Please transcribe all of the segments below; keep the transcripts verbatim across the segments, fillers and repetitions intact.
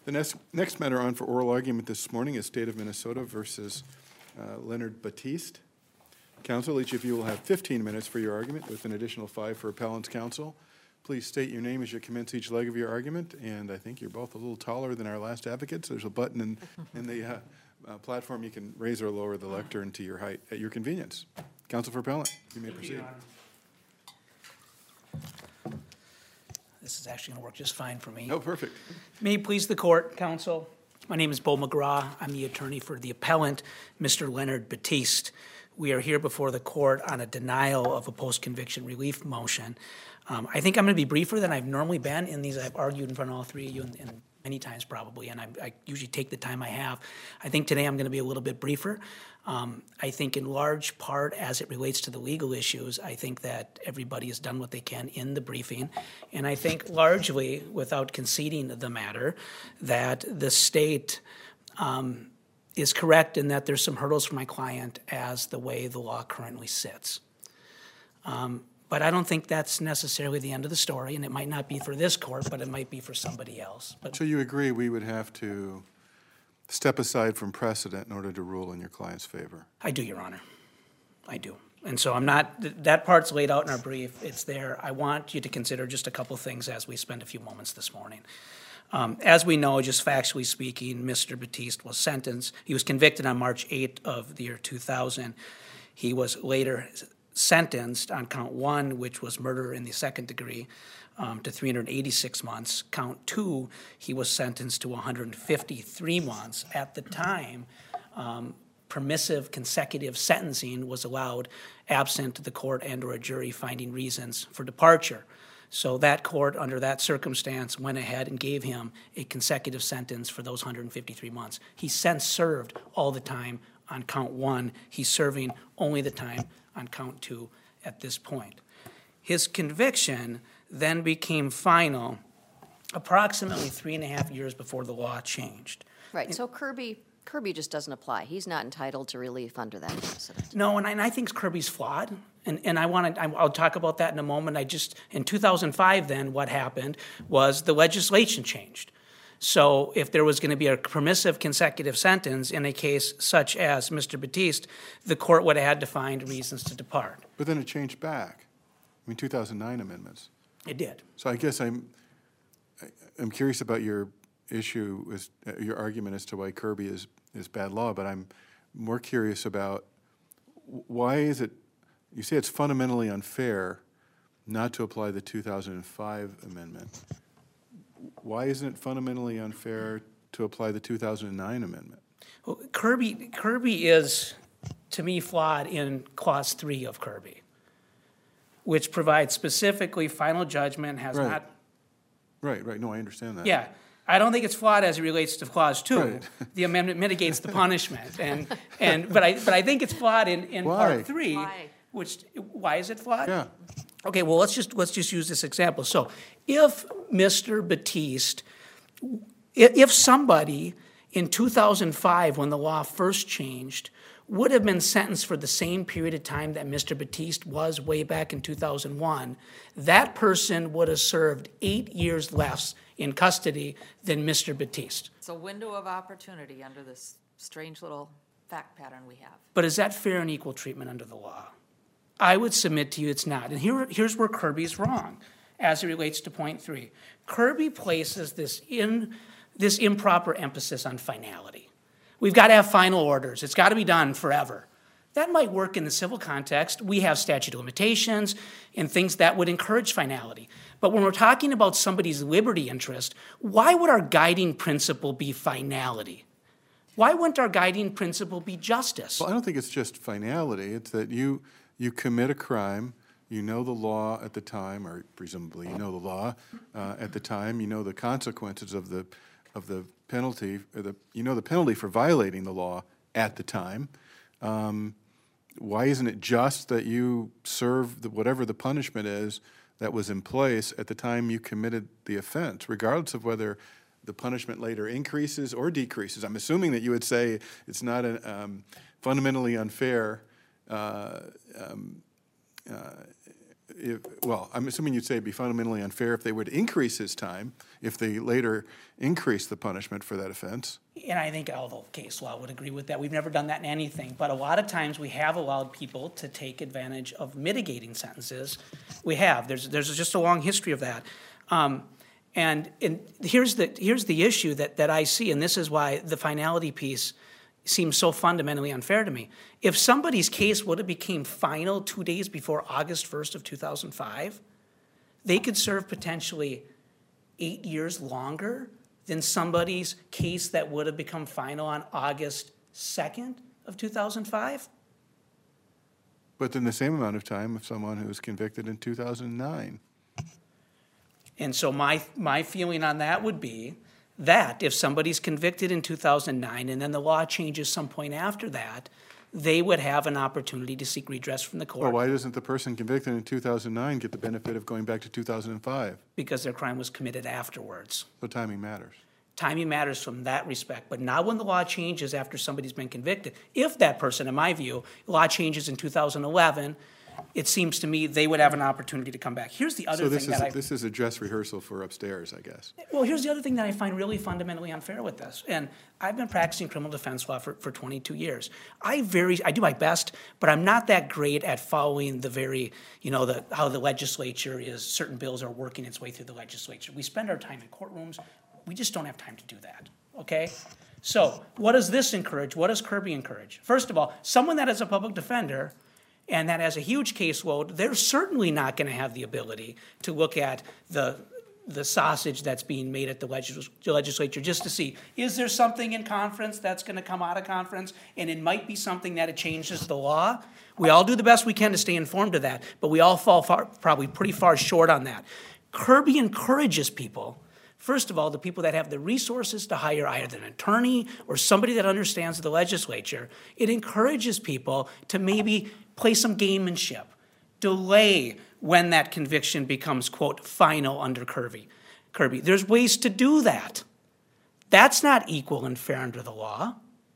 The next, next matter on for oral argument this morning is State of Minnesota versus uh, Leonard Batiste. Counsel, each of you will have fifteen minutes for your argument with an additional five for appellant's counsel. Please state your name as you commence each leg of your argument, and I think you're both a little taller than our last advocates. There's a button in, in the uh, uh, platform. You can raise or lower the lectern to your height at your convenience. Counsel for appellant, you may proceed. This is actually going to work just fine for me. Oh, perfect. May it please the court, counsel. My name is Bo McGraw. I'm the attorney for the appellant, Mister Leonard Batiste. We are here before the court on a denial of a post-conviction relief motion. Um, I think I'm going to be briefer than I've normally been in these. I've argued in front of all three of you and, and many times probably, and I, I usually take the time I have. I think today I'm going to be a little bit briefer. Um, I think in large part as it relates to the legal issues, I think that everybody has done what they can in the briefing. And I think largely, without conceding the matter, that the state um, is correct in that there's some hurdles for my client as the way the law currently sits. Um, but I don't think that's necessarily the end of the story, and it might not be for this court, but it might be for somebody else. But So you agree we would have to step aside from precedent in order to rule in your client's favor? I do, Your Honor. I do. And so I'm not, th- that part's laid out in our brief. It's there. I want you to consider just a couple things as we spend a few moments this morning. Um, as we know, just factually speaking, Mister Batiste was sentenced. He was convicted on March eighth of the year two thousand. He was later sentenced on count one, which was murder in the second degree, um, to three hundred eighty-six months. Count two, he was sentenced to one hundred fifty-three months. At the time, um, permissive consecutive sentencing was allowed absent the court and or a jury finding reasons for departure. So that court, under that circumstance, went ahead and gave him a consecutive sentence for those one hundred fifty-three months. He's since served all the time on count one. He's serving only the time on count two at this point. His conviction then became final approximately three and a half years before the law changed. Right, so Kirby, Kirby just doesn't apply. He's not entitled to relief under that precedent. No, and I, and I think Kirby's flawed, and, and I want to, I'll talk about that in a moment. I just, in two thousand five then, what happened was the legislation changed. So if there was going to be a permissive consecutive sentence in a case such as Mister Batiste, the court would have had to find reasons to depart. But then it changed back. I mean, two thousand nine amendments. It did. So I guess I'm, I- I'm curious about your issue, as, uh, your argument as to why Kirby is, is bad law, but I'm more curious about w- why is it, you say it's fundamentally unfair not to apply the two thousand five amendment. Why isn't it fundamentally unfair to apply the two thousand nine amendment? Well, Kirby, Kirby is, to me, flawed in clause three of Kirby, which provides specifically final judgment has Right. not. Right, right, no, I understand that. Yeah, I don't think it's flawed as it relates to clause two. Right. The amendment mitigates the punishment, and and but I but I think it's flawed in, in Why? part three. Why? Which why is it flawed? Yeah. Okay, well, let's just, let's just use this example. So if Mister Batiste, i- if somebody in two thousand five, when the law first changed, would have been sentenced for the same period of time that Mister Batiste was way back in two thousand one, that person would have served eight years less in custody than Mister Batiste. It's a window of opportunity under this strange little fact pattern we have. But is that fair and equal treatment under the law? I would submit to you it's not. And here, here's where Kirby's wrong as it relates to point three. Kirby places this in this improper emphasis on finality. We've got to have final orders. It's got to be done forever. That might work in the civil context. We have statute of limitations and things that would encourage finality. But when we're talking about somebody's liberty interest, why would our guiding principle be finality? Why wouldn't our guiding principle be justice? Well, I don't think it's just finality. It's that you you commit a crime, you know the law at the time, or presumably you know the law uh, at the time. You know the consequences of the of the penalty, or the you know the penalty for violating the law at the time. Um, why isn't it just that you serve the, whatever the punishment is that was in place at the time you committed the offense, regardless of whether the punishment later increases or decreases? I'm assuming that you would say it's not an, um, fundamentally unfair uh, um, uh, if, well, I'm assuming you'd say it'd be fundamentally unfair if they would increase his time, if they later increase the punishment for that offense. And I think all the case law would agree with that. We've never done that in anything, but a lot of times we have allowed people to take advantage of mitigating sentences. We have. There's there's just a long history of that. Um, and and here's the here's the issue that that I see, and this is why the finality piece seems so fundamentally unfair to me. If somebody's case would have became final two days before August first of two thousand five, they could serve potentially eight years longer than somebody's case that would have become final on August second of two thousand five? But then the same amount of time of someone who was convicted in two thousand nine. And so my, my feeling on that would be that if somebody's convicted in two thousand nine and then the law changes some point after that, they would have an opportunity to seek redress from the Well, court why doesn't the person convicted in two thousand nine get the benefit of going back to two thousand five? because their crime was committed afterwards. So timing matters. Timing matters from that respect, but not when the law changes after somebody's been convicted. If that person, in my view, law changes in two thousand eleven, it seems to me they would have an opportunity to come back. Here's the other So this thing is, that I... this is a dress rehearsal for upstairs, I guess. Well, here's the other thing that I find really fundamentally unfair with this. And I've been practicing criminal defense law for, for twenty-two years. I very, I do my best, but I'm not that great at following the very, you know, the, how the legislature is, certain bills are working its way through the legislature. We spend our time in courtrooms. We just don't have time to do that, okay? So what does this encourage? What does Kirby encourage? First of all, someone that is a public defender and that has a huge caseload, they're certainly not going to have the ability to look at the the sausage that's being made at the legis- legislature just to see, is there something in conference that's going to come out of conference? And it might be something that it changes the law. We all do the best we can to stay informed of that, but we all fall far, probably pretty far short on that. Kirby encourages people, first of all, the people that have the resources to hire either an attorney or somebody that understands the legislature. It encourages people to maybe play some gamemanship, delay when that conviction becomes, quote, final under Kirby. Kirby. There's ways to do that. That's not equal and fair under the law.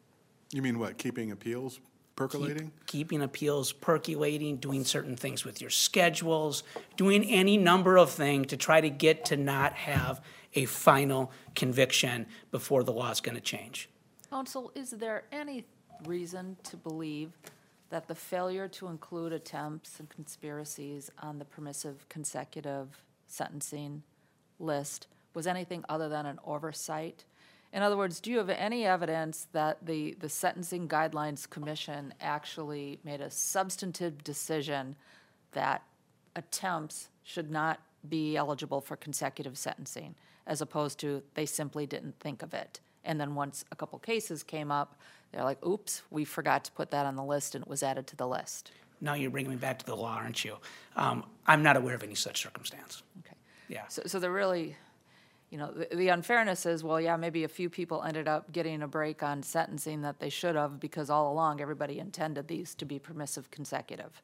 You mean what, keeping appeals percolating? Keep, keeping appeals percolating, doing certain things with your schedules, doing any number of things to try to get to not have a final conviction before the law is going to change. Counsel, is there any reason to believe that the failure to include attempts and conspiracies on the permissive consecutive sentencing list was anything other than an oversight? In other words, do you have any evidence that the, the Sentencing Guidelines Commission actually made a substantive decision that attempts should not be eligible for consecutive sentencing, as opposed to they simply didn't think of it? And then once a couple cases came up, they're like, oops, we forgot to put that on the list, and it was added to the list. Now you're bringing me back to the law, aren't you? Um, I'm not aware of any such circumstance. Okay. Yeah. So, so they're really, you know, the, the unfairness is, well, yeah, maybe a few people ended up getting a break on sentencing that they should have because all along everybody intended these to be permissive consecutive.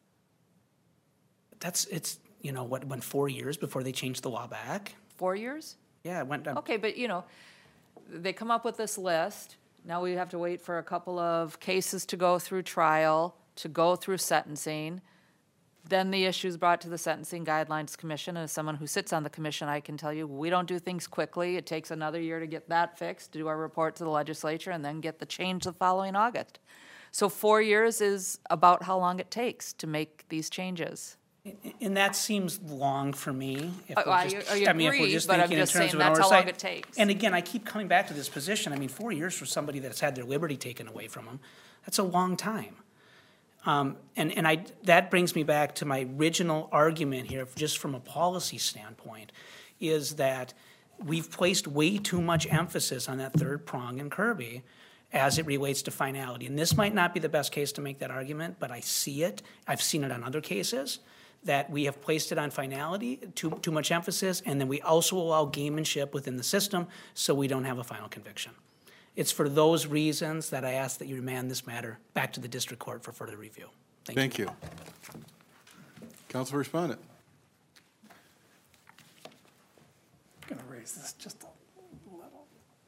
That's, it's, you know, what, went four years before they changed the law back? Four years? Yeah, it went down. Okay, but, you know, they come up with this list. Now we have to wait for a couple of cases to go through trial, to go through sentencing. Then the issue is brought to the Sentencing Guidelines Commission. And as someone who sits on the commission, I can tell you, we don't do things quickly. It takes another year to get that fixed, to do our report to the legislature, and then get the change the following August. So four years is about how long it takes to make these changes. And that seems long for me. If I- we're I- just- I I mean, if we're agree, just but I'm thinking in just terms saying of an that's how long oversight. it takes. And again, I keep coming back to this position. I mean, four years for somebody that's had their liberty taken away from them, that's a long time. Um, and, and I, that brings me back to my original argument here, just from a policy standpoint, is that we've placed way too much emphasis on that third prong in Kirby as it relates to finality. And this might not be the best case to make that argument, but I see it. I've seen it on other cases, that we have placed it on finality, too, too much emphasis, and then we also allow gamemanship within the system so we don't have a final conviction. It's for those reasons that I ask that you remand this matter back to the district court for further review. Thank you. Thank you. Counsel respondent. I'm going to raise this just a little.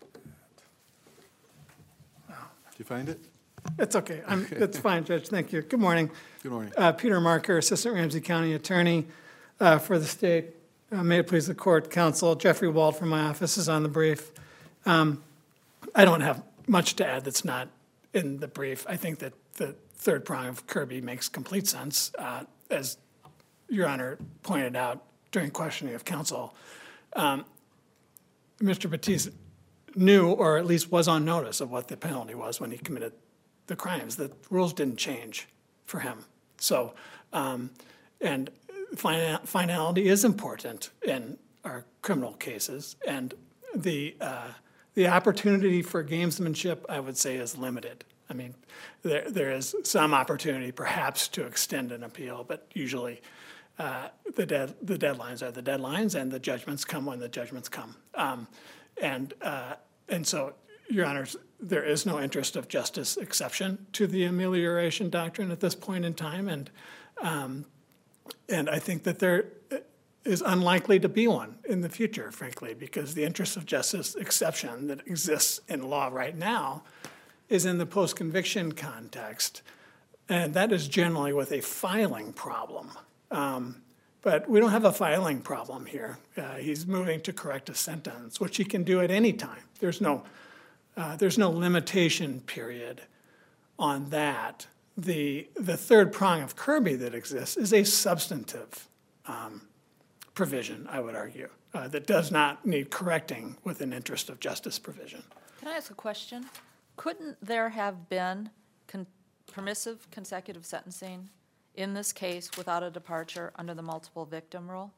Did you find it? It's okay. I'm, it's fine, Judge. Thank you. Good morning. Good morning. Uh, Peter Marker, Assistant Ramsey County Attorney. Uh, For the state, uh, may it please the court, counsel, Jeffrey Wald from my office is on the brief. Um, I don't have much to add that's not in the brief. I think that the third prong of Kirby makes complete sense. Uh, As Your Honor pointed out during questioning of counsel, um, Mister Batiste knew, or at least was on notice of what the penalty was when he committed the crimes. The rules didn't change for him. So, um, and fina- finality is important in our criminal cases, and the uh, the opportunity for gamesmanship, I would say, is limited. I mean, there there is some opportunity perhaps to extend an appeal, but usually uh, the dead the deadlines are the deadlines, and the judgments come when the judgments come. Um, and uh, and so, Your Honors, there is no interest of justice exception to the amelioration doctrine at this point in time, and um, and I think that there is unlikely to be one in the future, frankly, because the interest of justice exception that exists in law right now is in the post-conviction context, and that is generally with a filing problem. Um, but we don't have a filing problem here. Uh, he's moving to correct a sentence, which he can do at any time. There's no Uh, there's no limitation period on that. The, the third prong of Kirby that exists is a substantive um, provision, I would argue, uh, that does not need correcting with an interest of justice provision. Can I ask a question? Couldn't there have been con- permissive consecutive sentencing in this case without a departure under the multiple victim rule?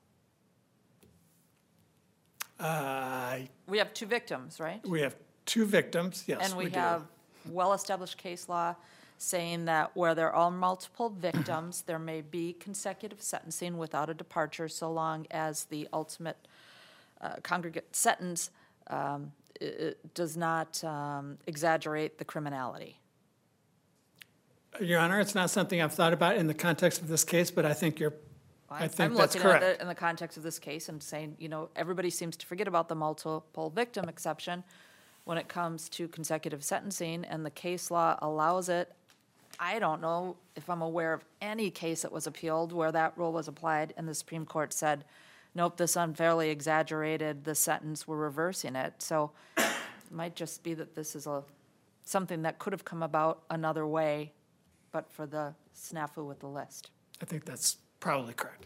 Uh, We have two victims, right? we have two victims, yes, And we we do. have well-established case law saying that where there are multiple victims, there may be consecutive sentencing without a departure so long as the ultimate uh, congregate sentence um, i- i- does not um, exaggerate the criminality. Your Honor, it's not something I've thought about in the context of this case, but I think you're, I think I'm that's looking at correct. it in the context of this case and saying, you know, everybody seems to forget about the multiple victim exception when it comes to consecutive sentencing, and the case law allows it. I don't know if I'm aware of any case that was appealed where that rule was applied and the Supreme Court said, nope, this unfairly exaggerated the sentence, we're reversing it. So it might just be that this is a, something that could have come about another way, but for the snafu with the list. I think that's probably correct.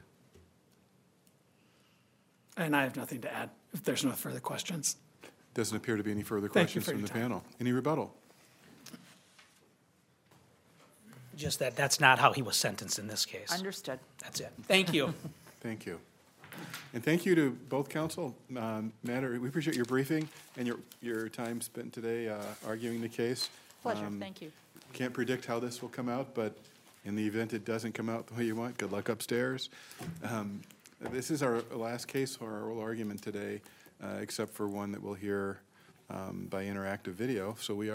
And I have nothing to add, if there's no further questions. Doesn't appear to be any further Thank you questions for from your the time. panel. Any rebuttal? Just that, that's not how he was sentenced in this case. Understood. That's it. Thank you. Thank you. And thank you to both counsel. Um, Matter, we appreciate your briefing and your, your time spent today uh, arguing the case. Pleasure, Um, thank you. Can't predict how this will come out, but in the event it doesn't come out the way you want, good luck upstairs. Um, This is our last case for our oral argument today, uh, except for one that we'll hear um, by interactive video. So we are.